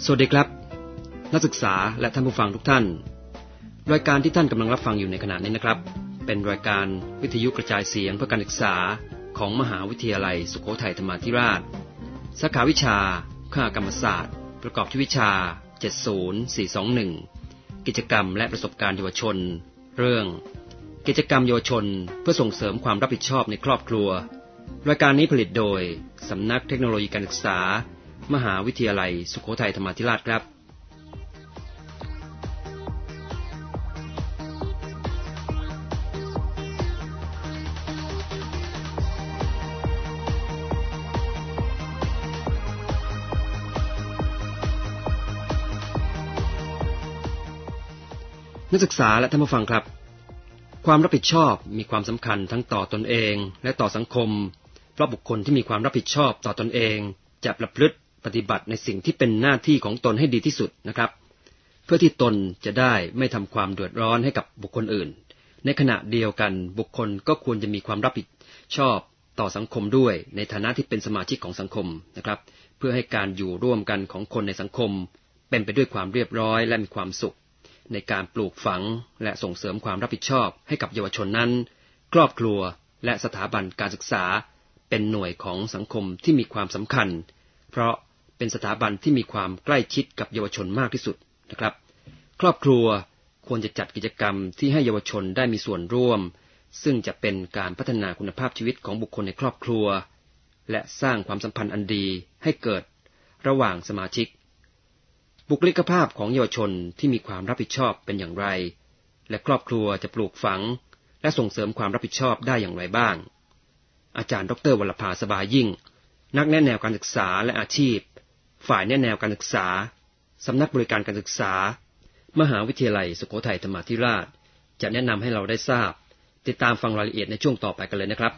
สวัสดีครับนักศึกษาและท่านผู้ฟังทุกท่านรายการที่ท่านกำลังรับฟังอยู่ในขณะนี้นะครับเป็นรายการวิทยุกระจายเสียงเพื่อการศึกษาของมหาวิทยาลัยสุโขทัยธรรมาธิราชสาขาวิชาคณะกรรมศาสตร์ประกอบที่วิชา70421กิจกรรมและประสบการณ์เยาวชนเรื่องกิจกรรมเยาวชนเพื่อส่งเสริมความรับผิดชอบในครอบครัวรายการนี้ผลิตโดยสำนักเทคโนโลยีการศึกษามหาวิทยาลัยสุโขทัยธรรมาธิราชครับนักศึกษาและท่านผู้ฟังครับความรับผิดชอบมีความสำคัญทั้งต่อตนเองและต่อสังคมเพราะบุคคลที่มีความรับผิดชอบต่อตนเองจะประพฤติปฏิบัติในสิ่งที่เป็นหน้าที่ของตนให้ดีที่สุดนะครับเพื่อที่ตนจะได้ไม่ทำความเดือดร้อนให้กับบุคคลอื่นในขณะเดียวกันบุคคลก็ควรจะมีความรับผิดชอบต่อสังคมด้วยในฐานะที่เป็นสมาชิกของสังคมนะครับเพื่อให้การอยู่ร่วมกันของคนในสังคมเป็นไปด้วยความเรียบร้อยและมีความสุขในการปลูกฝังและส่งเสริมความรับผิดชอบให้กับเยาวชนนั้นครอบครัวและสถาบันการศึกษาเป็นหน่วยของสังคมที่มีความสำคัญเพราะเป็นสถาบันที่มีความใกล้ชิดกับเยาวชนมากที่สุดนะครับครอบครัวควรจะจัดกิจกรรมที่ให้เยาวชนได้มีส่วนร่วมซึ่งจะเป็นการพัฒนาคุณภาพชีวิตของบุคคลในครอบครัวและสร้างความสัมพันธ์อันดีให้เกิดระหว่างสมาชิกบุคลิกภาพของเยาวชนที่มีความรับผิดชอบเป็นอย่างไรและครอบครัวจะปลูกฝังและส่งเสริมความรับผิดชอบได้อย่างไรบ้างอาจารย์ดร.วรภาสบายยิ่งนักแนะแนวการศึกษาและอาชีพฝ่ายแนะแนวการศึกษาสำนักบริการการศึกษามหาวิทยาลัยสุโขทัยธรรมาธิราชจะแนะนำให้เราได้ทราบติดตามฟังรายละเอียดในช่วงต่อไปกันเลยนะครับ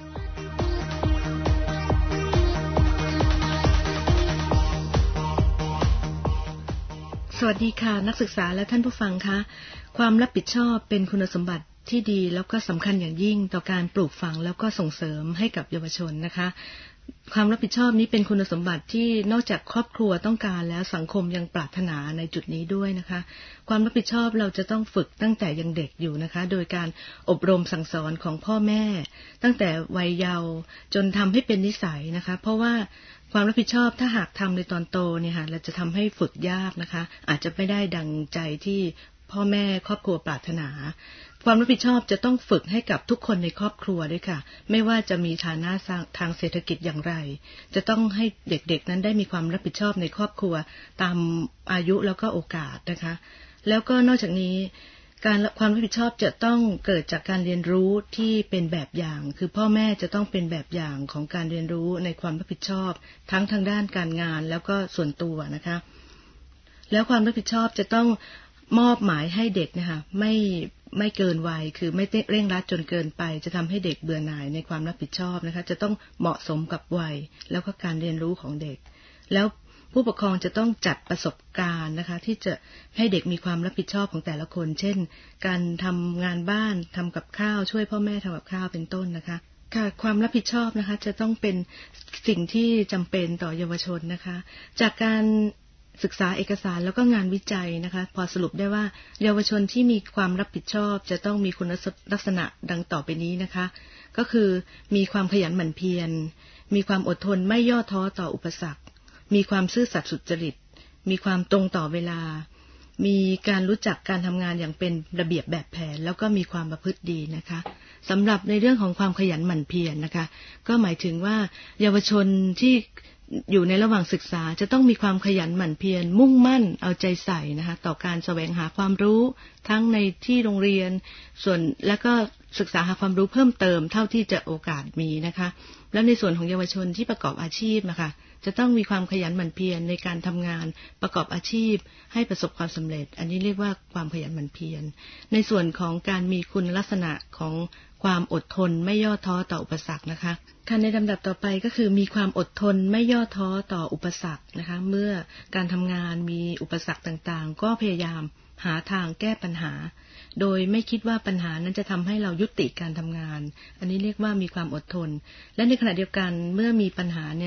สวัสดีค่ะนักศึกษาและท่านผู้ฟังคะความรับผิดชอบเป็นคุณสมบัติที่ดีแล้วก็สำคัญอย่างยิ่งต่อการปลูกฝังแล้วก็ส่งเสริมให้กับเยาวชนนะคะความรับผิดชอบนี้เป็นคุณสมบัติที่นอกจากครอบครัวต้องการแล้วสังคมยังปรารถนาในจุดนี้ด้วยนะคะความรับผิดชอบเราจะต้องฝึกตั้งแต่ยังเด็กอยู่นะคะโดยการอบรมสั่งสอนของพ่อแม่ตั้งแต่วัยเยาว์จนทำให้เป็นนิสัยนะคะเพราะว่าความรับผิดชอบถ้าหากทำในตอนโตเนี่ยค่ะเราจะทำให้ฝึกยากนะคะอาจจะไม่ได้ดังใจที่พ่อแม่ครอบครัวปรารถนาความรับผิดชอบจะต้องฝึกให้กับทุกคนในครอบครัวด้วยค่ะไม่ว่าจะมีฐานะทางเศรษฐกิจอย่างไรจะต้องให้เด็กๆนั้นได้มีความรับผิดชอบในครอบครัวตามอายุแล้วก็โอกาสนะคะแล้วก็นอกจากนี้ความรับผิดชอบจะต้องเกิดจากการเรียนรู้ที่เป็นแบบอย่างคือพ่อแม่จะต้องเป็นแบบอย่างของการเรียนรู้ในความรับผิดชอบทั้งทางด้านการงานแล้วก็ส่วนตัวนะคะแล้วความรับผิดชอบจะต้องมอบหมายให้เด็กนะคะไม่เกินวัยคือไม่เร่งรัดจนเกินไปจะทำให้เด็กเบื่อหน่ายในความรับผิดชอบนะคะจะต้องเหมาะสมกับวัยแล้วก็การเรียนรู้ของเด็กแล้วผู้ปกครองจะต้องจัดประสบการณ์นะคะที่จะให้เด็กมีความรับผิดชอบของแต่ละคนเช่นการทำงานบ้านทำกับข้าวช่วยพ่อแม่ทำกับข้าวเป็นต้นนะคะค่ะความรับผิดชอบนะคะจะต้องเป็นสิ่งที่จำเป็นต่อเยาวชนนะคะจากการศึกษาเอกสารแล้วก็งานวิจัยนะคะพอสรุปได้ว่าเยาวชนที่มีความรับผิดชอบจะต้องมีคุณลักษณะดังต่อไปนี้นะคะก็คือมีความขยันหมั่นเพียรมีความอดทนไม่ย่อท้อต่ออุปสรรคมีความซื่อสัตย์สุจริตมีความตรงต่อเวลามีการรู้จักการทำงานอย่างเป็นระเบียบแบบแผนแล้วก็มีความประพฤติดีนะคะสำหรับในเรื่องของความขยันหมั่นเพียรนะคะก็หมายถึงว่าเยาวชนที่อยู่ในระหว่างศึกษาจะต้องมีความขยันหมั่นเพียรมุ่งมั่นเอาใจใส่นะคะต่อการแสวงหาความรู้ทั้งในที่โรงเรียนส่วนแล้วก็ศึกษาหาความรู้เพิ่มเติมเท่าที่จะโอกาสมีนะคะและในส่วนของเยาวชนที่ประกอบอาชีพนะคะจะต้องมีความขยันหมั่นเพียรในการทำงานประกอบอาชีพให้ประสบความสำเร็จอันนี้เรียกว่าความขยันหมั่นเพียรในส่วนของการมีคุณลักษณะของความอดทนไม่ย่อท้อต่ออุปสรรคนะคะขั้นในลำดับต่อไปก็คือมีความอดทนไม่ย่อท้อต่ออุปสรรคนะคะเมื่อการทำงานมีอุปสรรคต่างๆก็พยายามหาทางแก้ปัญหาโดยไม่คิดว่าปัญหานั้นจะทำให้เรายุติการทำงานอันนี้เรียกว่ามีความอดทนและในขณะเดียวกันเมื่อมีปัญหาเนี่ย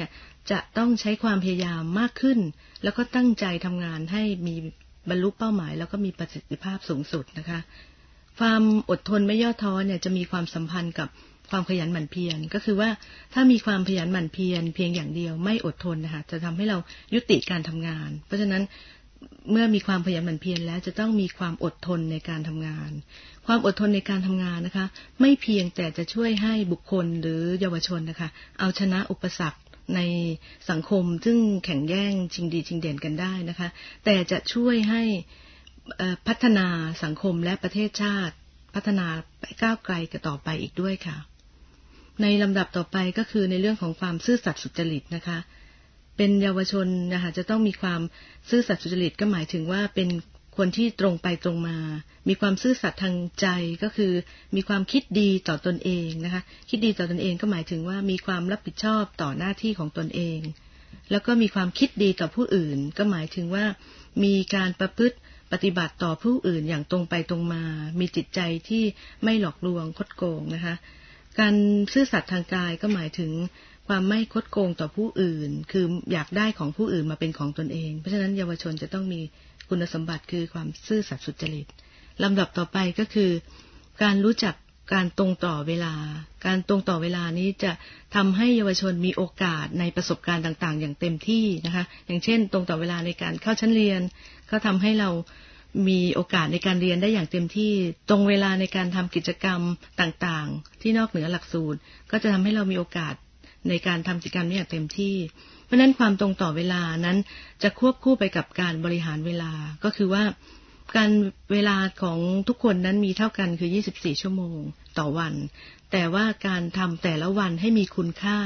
จะต้องใช้ความพยายามมากขึ้นแล้วก็ตั้งใจทำงานให้มีบรรลุเป้าหมายแล้วก็มีประสิทธิภาพสูงสุดนะคะความอดทนไม่ย่อท้อเนี่ยจะมีความสัมพันธ์กับความขยันหมั่นเพียรก็คือว่าถ้ามีความขยันหมั่นเพียรเพียงอย่างเดียวไม่อดทนนะคะจะทำให้เรายุติการทำงานเพราะฉะนั้นเมื่อมีความขยันหมั่นเพียรแล้วจะต้องมีความอดทนในการทำงานความอดทนในการทำงานนะคะไม่เพียงแต่จะช่วยให้บุคคลหรือเยาวชนนะคะเอาชนะอุปสรรคในสังคมซึ่งแข่งแย่งชิงดีชิงเด่นกันได้นะคะแต่จะช่วยให้พัฒนาสังคมและประเทศชาติพัฒนาก้าวไกลกันต่อไปอีกด้วยค่ะในลำดับต่อไปก็คือในเรื่องของความซื่อสัตย์สุจริตนะคะเป็นเยาวชนนะคะจะต้องมีความซื่อสัตย์สุจริตก็หมายถึงว่าเป็นคนที่ตรงไปตรงมามีความซื่อสัตย์ทางใจก็คือมีความคิดดีต่อตนเองนะคะคิดดีต่อตนเองก็หมายถึงว่ามีความรับผิดชอบต่อหน้าที่ของตนเองแล้วก็มีความคิดดีต่อผู้อื่นก็หมายถึงว่ามีการประพฤติปฏิบัติต่อผู้อื่นอย่างตรงไปตรงมามีจิตใจที่ไม่หลอกลวงคดโกงนะคะการซื่อสัตย์ทางกายก็หมายถึงความไม่คดโกงต่อผู้อื่นคืออยากได้ของผู้อื่นมาเป็นของตนเองเพราะฉะนั้นเยาวชนจะต้องมีคุณสมบัติคือความซื่อสัตย์สุจริตลำดับต่อไปก็คือการรู้จักการตรงต่อเวลาการตรงต่อเวลานี้จะทำให้เยาวชนมีโอกาสในประสบการณ์ต่างๆอย่างเต็มที่นะคะอย่างเช่นตรงต่อเวลาในการเข้าชั้นเรียนก็ทำให้เรามีโอกาสในการเรียนได้อย่างเต็มที่ตรงเวลาในการทำกิจกรรมต่างๆที่นอกเหนือหลักสูตรก็จะทำให้เรามีโอกาสในการทำกิจกรรมนี้อย่างเต็มที่เพราะฉะนั้นความตรงต่อเวลานั้นจะควบคู่ไปกับการบริหารเวลาก็คือว่าการเวลาของทุกคนนั้นมีเท่ากันคือ24ชั่วโมงต่อวันแต่ว่าการทำแต่ละวันให้มีคุณค่า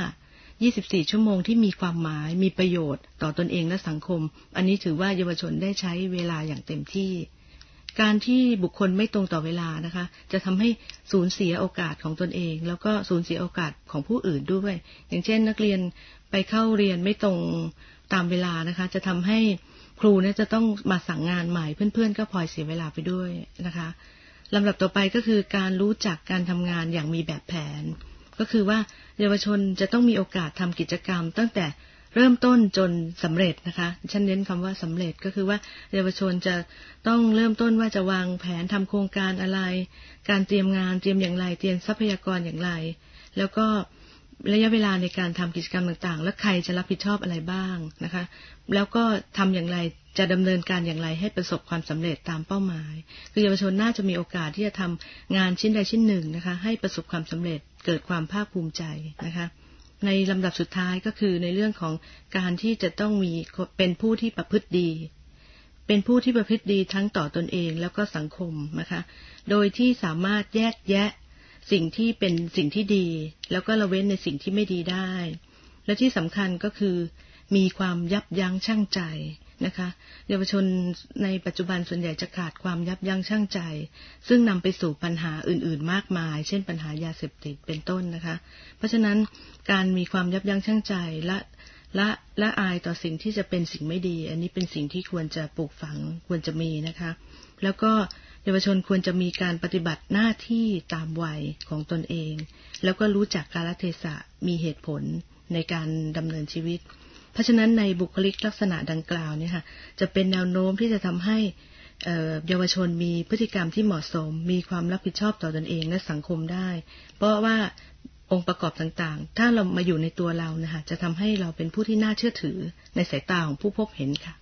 24ชั่วโมงที่มีความหมายมีประโยชน์ต่อตนเองและสังคมอันนี้ถือว่าเยาวชนได้ใช้เวลาอย่างเต็มที่การที่บุคคลไม่ตรงต่อเวลานะคะจะทำให้สูญเสียโอกาสของตนเองแล้วก็สูญเสียโอกาสของผู้อื่นด้วยอย่างเช่นนักเรียนไปเข้าเรียนไม่ตรงตามเวลานะคะจะทำให้ครูเนี่ยจะต้องมาสั่งงานใหม่เพื่อนๆก็พลอยเสียเวลาไปด้วยนะคะลำดับต่อไปก็คือการรู้จักการทำงานอย่างมีแบบแผนก็คือว่าเยาวชนจะต้องมีโอกาสทำกิจกรรมตั้งแต่เริ่มต้นจนสำเร็จนะคะฉันเน้นคำว่าสำเร็จก็คือว่าเยาวชนจะต้องเริ่มต้นว่าจะวางแผนทำโครงการอะไรการเตรียมงานเตรียมอย่างไรเตรียมทรัพยากรอย่างไรแล้วก็ระยะเวลาในการทำกิจกรรมต่างๆและใครจะรับผิดชอบอะไรบ้างนะคะแล้วก็ทำอย่างไรจะดำเนินการอย่างไรให้ประสบความสำเร็จตามเป้าหมายคือเยาวชนน่าจะมีโอกาสที่จะทำงานชิ้นใดชิ้นหนึ่งนะคะให้ประสบความสำเร็จเกิดความภาคภูมิใจนะคะในลำดับสุดท้ายก็คือในเรื่องของการที่จะต้องมีเป็นผู้ที่ประพฤติดีเป็นผู้ที่ประพฤติดีทั้งต่อตนเองแล้วก็สังคมนะคะโดยที่สามารถแยกแยะสิ่งที่เป็นสิ่งที่ดีแล้วก็ละเว้นในสิ่งที่ไม่ดีได้และที่สำคัญก็คือมีความยับยั้งชั่งใจนะคะเยาวชนในปัจจุบันส่วนใหญ่จะขาดความยับยั้งชั่งใจซึ่งนำไปสู่ปัญหาอื่นๆมากมายเช่นปัญหายาเสพติดเป็นต้นนะคะเพราะฉะนั้นการมีความยับยั้งชั่งใจและอายต่อสิ่งที่จะเป็นสิ่งไม่ดีอันนี้เป็นสิ่งที่ควรจะปลูกฝังควรจะมีนะคะแล้วก็เยาวชนควรจะมีการปฏิบัติหน้าที่ตามวัยของตนเองแล้วก็รู้จักกาลเทศะมีเหตุผลในการดำเนินชีวิตเพราะฉะนั้นในบุคลิกลักษณะดังกล่าวเนี่ยค่ะจะเป็นแนวโน้มที่จะทำให้เยาวชนมีพฤติกรรมที่เหมาะสมมีความรับผิดชอบต่อตนเองและสังคมได้เพราะว่าองค์ประกอบต่างๆถ้าเรามาอยู่ในตัวเรานะคะจะทำให้เราเป็นผู้ที่น่าเชื่อถือในสายตาของผู้พบเห็นค่ะ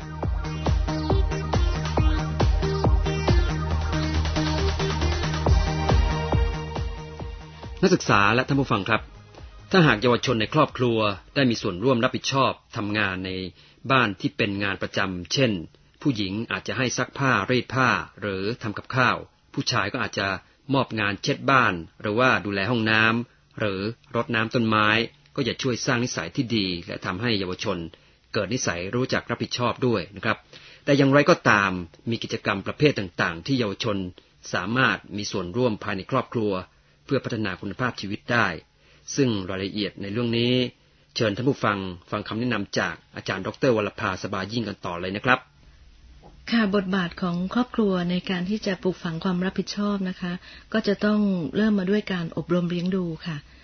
นักศึกษาและท่านผู้ฟังครับถ้าหากเยาวชนในครอบครัวได้มีส่วนร่วมรับผิดชอบทำงานในบ้านที่เป็นงานประจำเช่นผู้หญิงอาจจะให้ซักผ้ารีดผ้าหรือทำกับข้าวผู้ชายก็อาจจะมอบงานเช็ดบ้านหรือว่าดูแลห้องน้ำหรือรดน้ำต้นไม้ก็จะช่วยสร้างนิสัยที่ดีและทำให้เยาวชนเกิดนิสัยรู้จักรับผิดชอบด้วยนะครับแต่อย่างไรก็ตามมีกิจกรรมประเภทต่างๆที่เยาวชนสามารถมีส่วนร่วมภายในครอบครัวเพื่อพัฒนาคุณภาพชีวิตได้ซึ่งรายละเอียดในเรื่องนี้เชิญท่านผู้ฟังคำแนะนำจากอาจารย์ดร.วรภาสบายยิ่งกันต่อเลยนะครับค่ะบทบาทของครอบครัวในการที่จะปลูกฝังความรับผิดชอบนะคะก็จะต้องเริ่มมาด้วยการอบรมเลี้ยงดูค่ะ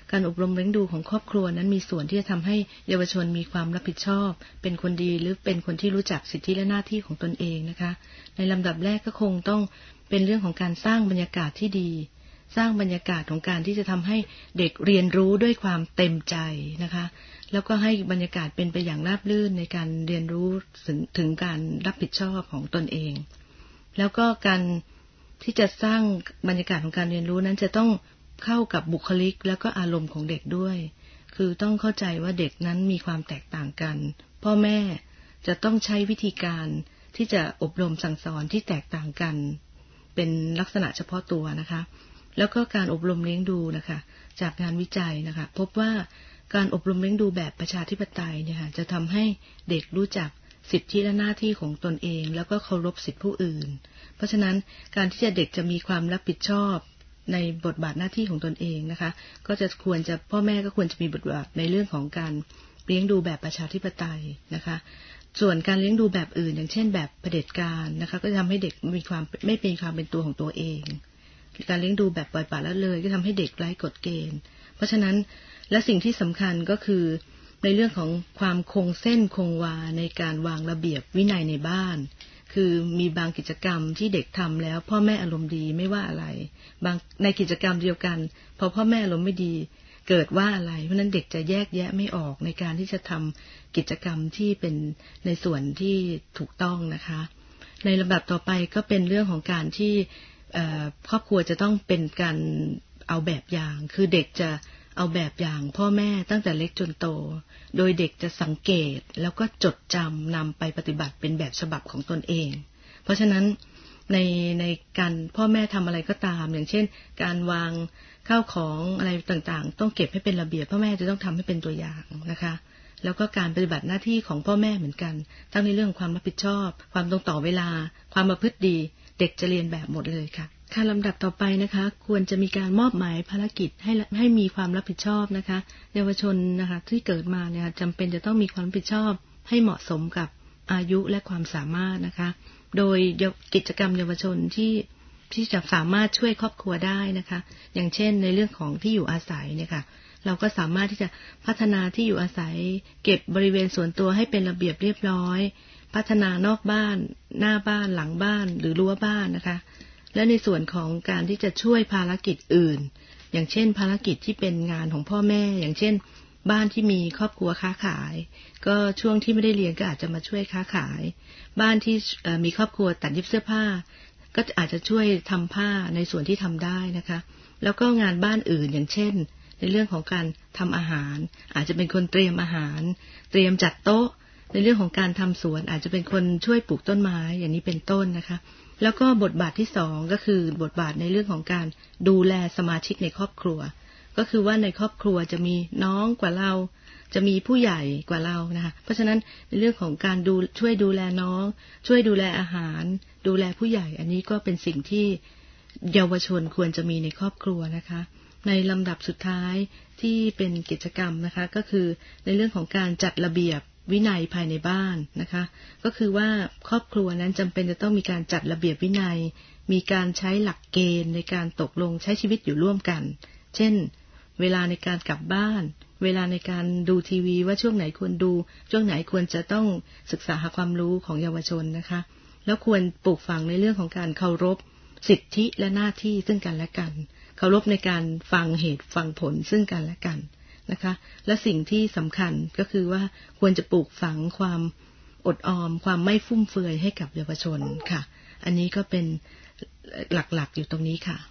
การอบรมเลี้ยงดูของครอบครัวนั้นมีส่วนที่จะทำให้เยาวชนมีความรับผิดชอบเป็นคนดีหรือเป็นคนที่รู้จักสิทธิและหน้าที่ของตนเองนะคะในลำดับแรกก็คงต้องเป็นเรื่องของการสร้างบรรยากาศที่ดีสร้างบรรยากาศของการที่จะทำให้เด็กเรียนรู้ด้วยความเต็มใจนะคะแล้วก็ให้บรรยากาศเป็นไปอย่างราบรื่นในการเรียนรู้ถึงการรับผิดชอบของตนเองแล้วก็การที่จะสร้างบรรยากาศของการเรียนรู้นั้นจะต้องเข้ากับบุคลิกแล้วก็อารมณ์ของเด็กด้วยคือต้องเข้าใจว่าเด็กนั้นมีความแตกต่างกันพ่อแม่จะต้องใช้วิธีการที่จะอบรมสั่งสอนที่แตกต่างกันเป็นลักษณะเฉพาะตัวนะคะแล้วก็การอบรมเลี้ยงดูนะคะจากงานวิจัยนะคะพบว่าการอบรมเลี้ยงดูแบบประชาธิปไตยเนี่ยค่ะจะทำให้เด็กรู้จักสิทธิและหน้าที่ของตนเองแล้วก็เคารพสิทธิผู้อื่นเพราะฉะนั้นการที่เด็กจะมีความรับผิดชอบในบทบาทหน้าที่ของตนเองนะคะก็จะพ่อแม่ก็ควรจะมีบทบาทในเรื่องของการเลี้ยงดูแบบประชาธิปไตยนะคะส่วนการเลี้ยงดูแบบอื่นอย่างเช่นแบบเผด็จการนะคะก็จะทำให้เด็กมีความไม่เป็นความเป็นตัวของตัวเองการเลี้ยงดูแบบปล่อยปละละเลยก็ทำให้เด็กไร้กฎเกณฑ์เพราะฉะนั้นและสิ่งที่สำคัญก็คือในเรื่องของความคงเส้นคงวาในการวางระเบียบวินัยในบ้านคือมีบางกิจกรรมที่เด็กทำแล้วพ่อแม่อารมณ์ดีไม่ว่าอะไรบางในกิจกรรมเดียวกันพอพ่อแม่อารมณ์ไม่ดีเกิดว่าอะไรเพราะนั้นเด็กจะแยกแยะไม่ออกในการที่จะทำกิจกรรมที่เป็นในส่วนที่ถูกต้องนะคะในลำดับต่อไปก็เป็นเรื่องของการที่ครอบครัวจะต้องเป็นการเอาแบบอย่างคือเด็กจะเอาแบบอย่างพ่อแม่ตั้งแต่เล็กจนโตโดยเด็กจะสังเกตแล้วก็จดจำนำไปปฏิบัติเป็นแบบฉบับของตนเองเพราะฉะนั้นในการพ่อแม่ทำอะไรก็ตามอย่างเช่นการวางข้าวของอะไรต่างๆต้องเก็บให้เป็นระเบียบพ่อแม่จะต้องทำให้เป็นตัวอย่างนะคะแล้วก็การปฏิบัติหน้าที่ของพ่อแม่เหมือนกันทั้งในเรื่องความรับผิดชอบความตรงต่อเวลาความประพฤติดีเด็กจะเรียนแบบหมดเลยค่ะค่ะลำดับต่อไปนะคะควรจะมีการมอบหมายภารกิจให้มีความรับผิดชอบนะคะเยาวชนนะคะที่เกิดมาเนี่ยจำเป็นจะต้องมีความรับผิดชอบให้เหมาะสมกับอายุและความสามารถนะคะโดยกิจกรรมเยาวชนที่จะสามารถช่วยครอบครัวได้นะคะอย่างเช่นในเรื่องของที่อยู่อาศัยเนี่ยค่ะเราก็สามารถที่จะพัฒนาที่อยู่อาศัยเก็บบริเวณส่วนตัวให้เป็นระเบียบเรียบร้อยพัฒนานอกบ้านหน้าบ้านหลังบ้านหรือรั้วบ้านนะคะและในส่วนของการที่จะช่วยภารกิจอื่นอย่างเช่นภารกิจที่เป็นงานของพ่อแม่อย่างเช่นบ้านที่มีครอบครัวค้าขายก็ช่วงที่ไม่ได้เรียนก็อาจจะมาช่วยค้าขายบ้านที่มีครอบครัวตัดเย็บเสื้อผ้าก็อาจจะช่วยทำผ้าในส่วนที่ทำได้นะคะแล้วก็งานบ้านอื่นอย่างเช่นในเรื่องของการทำอาหารอาจจะเป็นคนเตรียมอาหารเตรียมจัดโต๊ะในเรื่องของการทำสวนอาจจะเป็นคนช่วยปลูกต้นไม้อย่างนี้เป็นต้นนะคะแล้วก็บทบาทที่2ก็คือบทบาทในเรื่องของการดูแลสมาชิกในครอบครัวก็คือว่าในครอบครัวจะมีน้องกว่าเราจะมีผู้ใหญ่กว่าเรานะคะเพราะฉะนั้นในเรื่องของการช่วยดูแลน้องช่วยดูแลอาหารดูแลผู้ใหญ่อันนี้ก็เป็นสิ่งที่เยาวชนควรจะมีในครอบครัวนะคะในลำดับสุดท้ายที่เป็นกิจกรรมนะคะก็คือในเรื่องของการจัดระเบียบวินัยภายในบ้านนะคะก็คือว่าครอบครัวนั้นจำเป็นจะต้องมีการจัดระเบียบวินัยมีการใช้หลักเกณฑ์ในการตกลงใช้ชีวิตอยู่ร่วมกันเช่นเวลาในการกลับบ้านเวลาในการดูทีวีว่าช่วงไหนควรดูช่วงไหนควรจะต้องศึกษาหาความรู้ของเยาวชนนะคะแล้วควรปลูกฝังในเรื่องของการเคารพสิทธิและหน้าที่ซึ่งกันและกันเคารพในการฟังเหตุฟังผลซึ่งกันและกันนะคะและสิ่งที่สำคัญก็คือว่าควรจะปลูกฝังความอดออมความไม่ฟุ่มเฟือยให้กับเยาวชนค่ะอันนี้ก็เป็นหลักๆอยู่ตรงนี้ค่ะ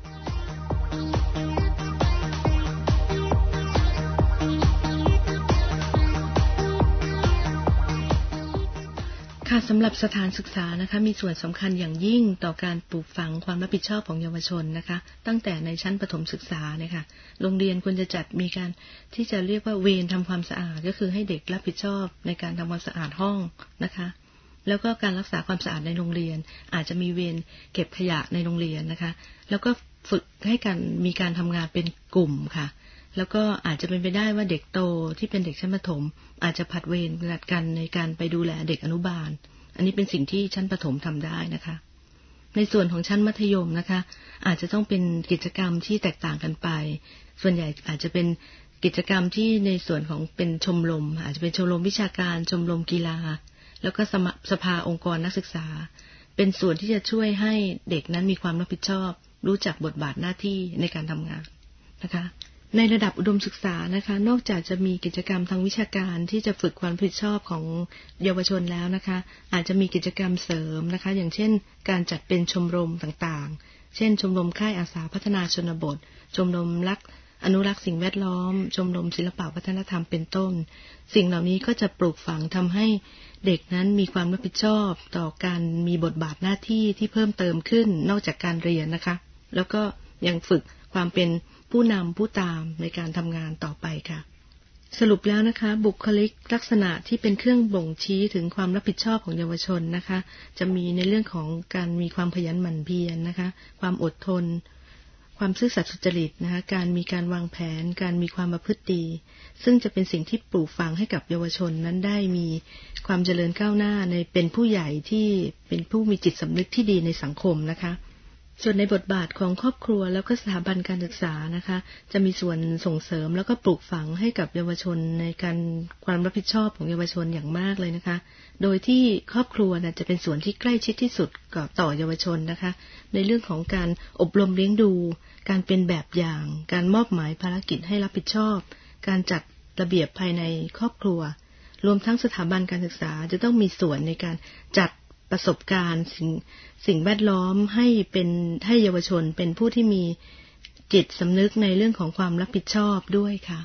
ค่ะสำหรับสถานศึกษานะคะมีส่วนสำคัญอย่างยิ่งต่อการปลูกฝังความรับผิดชอบของเยาวชนนะคะตั้งแต่ในชั้นประถมศึกษาเนี่ยค่ะโรงเรียนควรจะจัดมีการที่จะเรียกว่าเวรทำความสะอาดก็คือให้เด็กรับผิดชอบในการทำความสะอาดห้องนะคะแล้วก็การรักษาความสะอาดในโรงเรียนอาจจะมีเวรเก็บขยะในโรงเรียนนะคะแล้วก็ฝึกให้กันมีการทำงานเป็นกลุ่มค่ะแล้วก็อาจจะเป็นไปได้ว่าเด็กโตที่เป็นเด็กชั้นประถมอาจจะผัดเวรกันในการไปดูแลเด็กอนุบาลอันนี้เป็นสิ่งที่ชั้นประถมทำได้นะคะในส่วนของชั้นมัธยมนะคะอาจจะต้องเป็นกิจกรรมที่แตกต่างกันไปส่วนใหญ่อาจจะเป็นกิจกรรมที่ในส่วนของเป็นชมรมอาจจะเป็นชมรมวิชาการชมรมกีฬาแล้วก็สภาองค์กรนักศึกษาเป็นส่วนที่จะช่วยให้เด็กนั้นมีความรับผิดชอบรู้จักบทบาทหน้าที่ในการทำงานนะคะในระดับอุดมศึกษานะคะนอกจากจะมีกิจกรรมทางวิชาการที่จะฝึกความรับผิดชอบของเยาวชนแล้วนะคะอาจจะมีกิจกรรมเสริมนะคะอย่างเช่นการจัดเป็นชมรมต่างๆเช่นชมรมค่ายอาสาพัฒนาชนบทชมรมอนุรักษ์สิ่งแวดล้อมชมรมศิลปวัฒนธรรมเป็นต้นสิ่งเหล่านี้ก็จะปลูกฝังทำให้เด็กนั้นมีความรับผิดชอบต่อการมีบทบาทหน้าที่ที่เพิ่มเติมขึ้นนอกจากการเรียนนะคะแล้วก็ยังฝึกความเป็นผู้นำผู้ตามในการทำงานต่อไปค่ะสรุปแล้วนะคะบุคลิกลักษณะที่เป็นเครื่องบ่งชี้ถึงความรับผิดชอบของเยาวชนนะคะจะมีในเรื่องของการมีความขยันหมั่นเพียรนะคะความอดทนความซื่อสัตย์สุจริตนะคะการมีการวางแผนการมีความประพฤติดีซึ่งจะเป็นสิ่งที่ปลูกฝังให้กับเยาวชนนั้นได้มีความเจริญก้าวหน้าในเป็นผู้ใหญ่ที่เป็นผู้มีจิตสำนึกที่ดีในสังคมนะคะส่วนในบทบาทของครอบครัวแล้วก็สถาบันการศึกษานะคะจะมีส่วนส่งเสริมแล้วก็ปลูกฝังให้กับเยาวชนในการความรับผิดชอบของเยาวชนอย่างมากเลยนะคะโดยที่ครอบครัวจะเป็นส่วนที่ใกล้ชิดที่สุดกับต่อเยาวชนนะคะในเรื่องของการอบรมเลี้ยงดูการเป็นแบบอย่างการมอบหมายภารกิจให้รับผิดชอบการจัดระเบียบภายในครอบครัวรวมทั้งสถาบันการศึกษาจะต้องมีส่วนในการจัดประสบการณ์สิ่งแวดล้อมให้เยาวชนเป็นผู้ที่มีจิตสำนึกในเรื่องของความรับผิดชอบด้วยค่ะ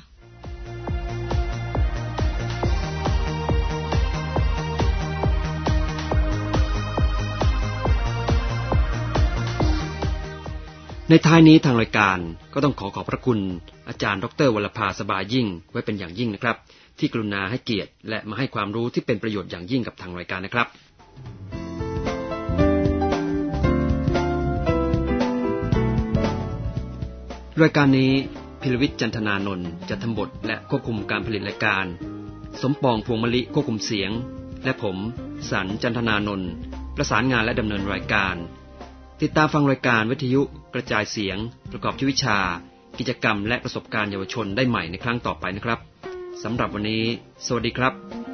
ในท้ายนี้ทางรายการก็ต้องขอบพระคุณอาจารย์ดร.วรภาสบายยิ่งไว้เป็นอย่างยิ่งนะครับที่กรุณาให้เกียรติและมาให้ความรู้ที่เป็นประโยชน์อย่างยิ่งกับทางรายการนะครับรายการนี้พิรวิทย์จันทนานนท์จัดทำบทและควบคุมการผลิตรายการสมปองพวงมะลิควบคุมเสียงและผมสันจันทนานนท์ประสานงานและดำเนินรายการติดตามฟังรายการวิทยุกระจายเสียงประกอบชีวิชากิจกรรมและประสบการณ์เยาวชนได้ใหม่ในครั้งต่อไปนะครับสำหรับวันนี้สวัสดีครับ